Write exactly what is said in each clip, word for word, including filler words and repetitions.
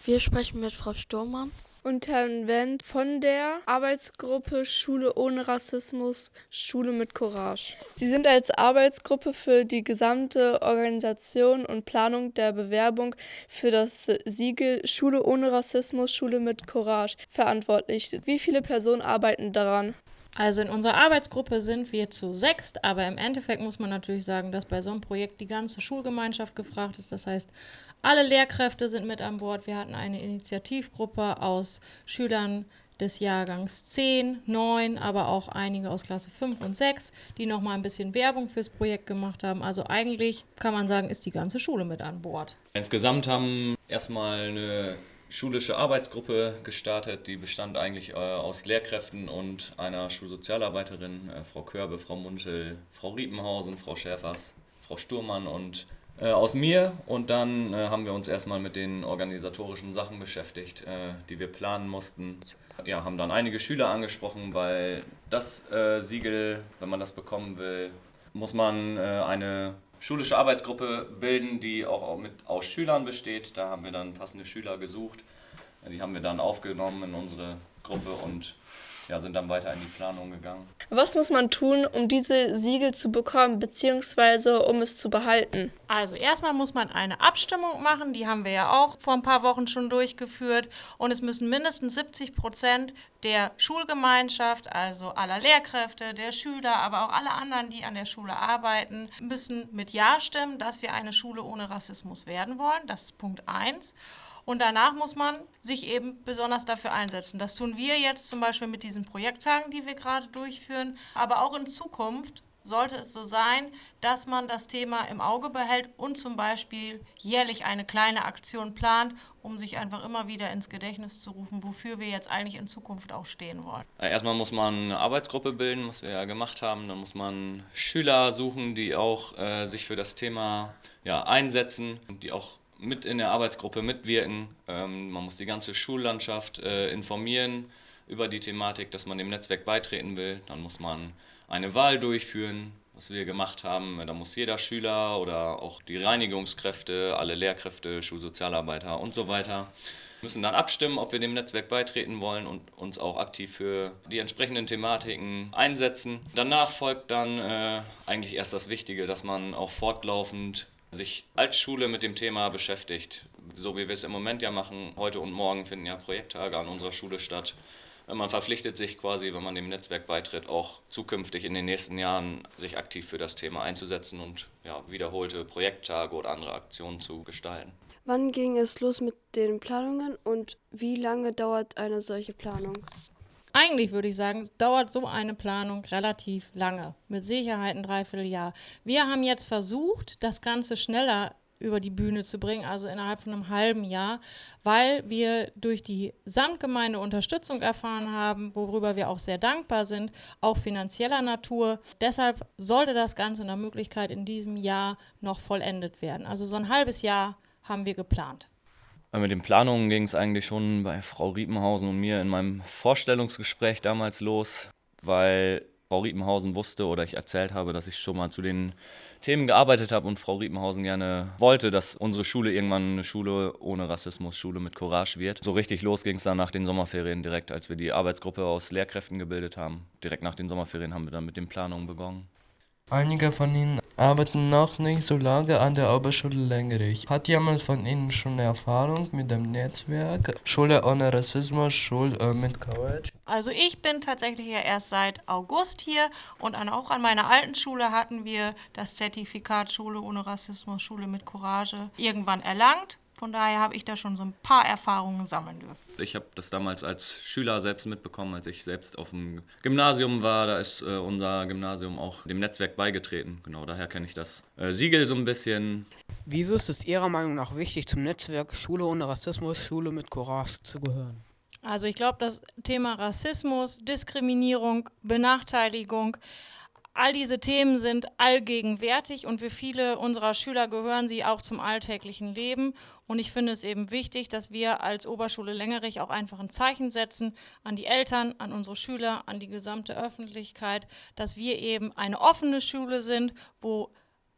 Wir sprechen mit Frau Sturmann und Herrn Wendt von der Arbeitsgruppe Schule ohne Rassismus, Schule mit Courage. Sie sind als Arbeitsgruppe für die gesamte Organisation und Planung der Bewerbung für das Siegel Schule ohne Rassismus, Schule mit Courage verantwortlich. Wie viele Personen arbeiten daran? Also in unserer Arbeitsgruppe sind wir zu sechst, aber im Endeffekt muss man natürlich sagen, dass bei so einem Projekt die ganze Schulgemeinschaft gefragt ist. Das heißt, alle Lehrkräfte sind mit an Bord. Wir hatten eine Initiativgruppe aus Schülern des Jahrgangs zehn, neun, aber auch einige aus Klasse fünf und sechs, die nochmal ein bisschen Werbung fürs Projekt gemacht haben. Also eigentlich kann man sagen, ist die ganze Schule mit an Bord. Insgesamt haben erstmal eine schulische Arbeitsgruppe gestartet, die bestand eigentlich äh, aus Lehrkräften und einer Schulsozialarbeiterin, äh, Frau Körbe, Frau Munschel, Frau Riepenhausen, Frau Schäfers, Frau Sturmann und äh, aus mir. Und dann äh, haben wir uns erstmal mit den organisatorischen Sachen beschäftigt, äh, die wir planen mussten. Ja, haben dann einige Schüler angesprochen, weil das äh, Siegel, wenn man das bekommen will, muss man äh, eine schulische Arbeitsgruppe bilden, die auch mit, aus Schülern besteht. Da haben wir dann passende Schüler gesucht. Die haben wir dann aufgenommen in unsere Gruppe und ja, sind dann weiter in die Planung gegangen. Was muss man tun, um diese Siegel zu bekommen, beziehungsweise um es zu behalten? Also erstmal muss man eine Abstimmung machen, die haben wir ja auch vor ein paar Wochen schon durchgeführt. Und es müssen mindestens siebzig Prozent der Schulgemeinschaft, also aller Lehrkräfte, der Schüler, aber auch alle anderen, die an der Schule arbeiten, müssen mit Ja stimmen, dass wir eine Schule ohne Rassismus werden wollen. Das ist Punkt eins. Und danach muss man sich eben besonders dafür einsetzen. Das tun wir jetzt zum Beispiel mit diesen Projekttagen, die wir gerade durchführen. Aber auch in Zukunft sollte es so sein, dass man das Thema im Auge behält und zum Beispiel jährlich eine kleine Aktion plant, um sich einfach immer wieder ins Gedächtnis zu rufen, wofür wir jetzt eigentlich in Zukunft auch stehen wollen. Erstmal muss man eine Arbeitsgruppe bilden, was wir ja gemacht haben. Dann muss man Schüler suchen, die auch äh, sich für das Thema ja, einsetzen, die auch mit in der Arbeitsgruppe mitwirken. Ähm, man muss die ganze Schullandschaft äh, informieren über die Thematik, dass man dem Netzwerk beitreten will. Dann muss man eine Wahl durchführen, was wir gemacht haben. Da muss jeder Schüler oder auch die Reinigungskräfte, alle Lehrkräfte, Schulsozialarbeiter und so weiter müssen dann abstimmen, ob wir dem Netzwerk beitreten wollen und uns auch aktiv für die entsprechenden Thematiken einsetzen. Danach folgt dann äh, eigentlich erst das Wichtige, dass man auch fortlaufend sich als Schule mit dem Thema beschäftigt, so wie wir es im Moment ja machen. Heute und morgen finden ja Projekttage an unserer Schule statt. Man verpflichtet sich quasi, wenn man dem Netzwerk beitritt, auch zukünftig in den nächsten Jahren sich aktiv für das Thema einzusetzen und ja, wiederholte Projekttage oder andere Aktionen zu gestalten. Wann ging es los mit den Planungen und wie lange dauert eine solche Planung? Eigentlich würde ich sagen, es dauert so eine Planung relativ lange, mit Sicherheit ein Dreivierteljahr. Wir haben jetzt versucht, das Ganze schneller über die Bühne zu bringen, also innerhalb von einem halben Jahr, weil wir durch die Samtgemeinde Unterstützung erfahren haben, worüber wir auch sehr dankbar sind, auch finanzieller Natur. Deshalb sollte das Ganze nach Möglichkeit in diesem Jahr noch vollendet werden. Also so ein halbes Jahr haben wir geplant. Mit den Planungen ging es eigentlich schon bei Frau Riepenhausen und mir in meinem Vorstellungsgespräch damals los, weil Frau Riepenhausen wusste oder ich erzählt habe, dass ich schon mal zu den Themen gearbeitet habe und Frau Riepenhausen gerne wollte, dass unsere Schule irgendwann eine Schule ohne Rassismus, Schule mit Courage wird. So richtig los ging es dann nach den Sommerferien direkt, als wir die Arbeitsgruppe aus Lehrkräften gebildet haben. Direkt nach den Sommerferien haben wir dann mit den Planungen begonnen. Einige von Ihnen arbeiten noch nicht so lange an der Oberschule Lengerich. Hat jemand von Ihnen schon Erfahrung mit dem Netzwerk Schule ohne Rassismus, Schule äh, mit Courage? Also ich bin tatsächlich ja erst seit August hier und an, auch an meiner alten Schule hatten wir das Zertifikat Schule ohne Rassismus, Schule mit Courage irgendwann erlangt. Von daher habe ich da schon so ein paar Erfahrungen sammeln dürfen. Ich habe das damals als Schüler selbst mitbekommen, als ich selbst auf dem Gymnasium war. Da ist äh, unser Gymnasium auch dem Netzwerk beigetreten. Genau, daher kenne ich das äh, Siegel so ein bisschen. Wieso ist es Ihrer Meinung nach wichtig, zum Netzwerk Schule ohne Rassismus, Schule mit Courage zu gehören? Also ich glaube, das Thema Rassismus, Diskriminierung, Benachteiligung, all diese Themen sind allgegenwärtig und für viele unserer Schüler gehören sie auch zum alltäglichen Leben. Und ich finde es eben wichtig, dass wir als Oberschule Lengerich auch einfach ein Zeichen setzen an die Eltern, an unsere Schüler, an die gesamte Öffentlichkeit, dass wir eben eine offene Schule sind, wo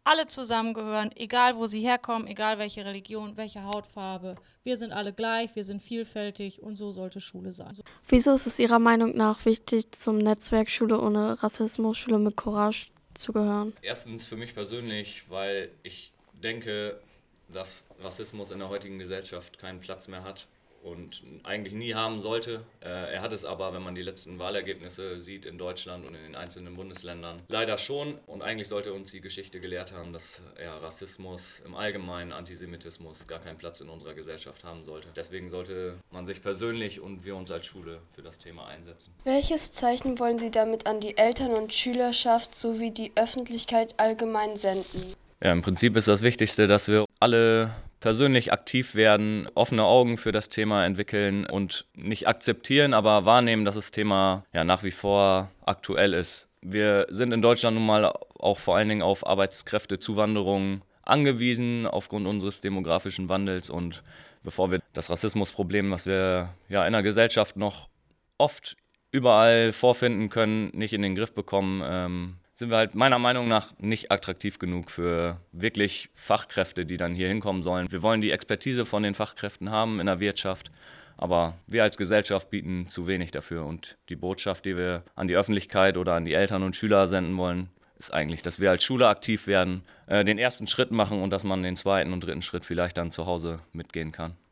alle zusammengehören, egal wo sie herkommen, egal welche Religion, welche Hautfarbe. Wir sind alle gleich, wir sind vielfältig und so sollte Schule sein. Wieso ist es Ihrer Meinung nach wichtig, zum Netzwerk Schule ohne Rassismus, Schule mit Courage zu gehören? Erstens für mich persönlich, weil ich denke, dass Rassismus in der heutigen Gesellschaft keinen Platz mehr hat und eigentlich nie haben sollte. Äh, er hat es aber, wenn man die letzten Wahlergebnisse sieht in Deutschland und in den einzelnen Bundesländern, leider schon. Und eigentlich sollte uns die Geschichte gelehrt haben, dass ja, Rassismus im Allgemeinen, Antisemitismus gar keinen Platz in unserer Gesellschaft haben sollte. Deswegen sollte man sich persönlich und wir uns als Schule für das Thema einsetzen. Welches Zeichen wollen Sie damit an die Eltern und Schülerschaft sowie die Öffentlichkeit allgemein senden? Ja, im Prinzip ist das Wichtigste, dass wir alle persönlich aktiv werden, offene Augen für das Thema entwickeln und nicht akzeptieren, aber wahrnehmen, dass das Thema ja nach wie vor aktuell ist. Wir sind in Deutschland nun mal auch vor allen Dingen auf Arbeitskräftezuwanderung angewiesen aufgrund unseres demografischen Wandels und bevor wir das Rassismusproblem, was wir ja in der Gesellschaft noch oft überall vorfinden können, nicht in den Griff bekommen, ähm, sind wir halt meiner Meinung nach nicht attraktiv genug für wirklich Fachkräfte, die dann hier hinkommen sollen. Wir wollen die Expertise von den Fachkräften haben in der Wirtschaft, aber wir als Gesellschaft bieten zu wenig dafür. Und die Botschaft, die wir an die Öffentlichkeit oder an die Eltern und Schüler senden wollen, ist eigentlich, dass wir als Schule aktiv werden, äh, den ersten Schritt machen und dass man den zweiten und dritten Schritt vielleicht dann zu Hause mitgehen kann.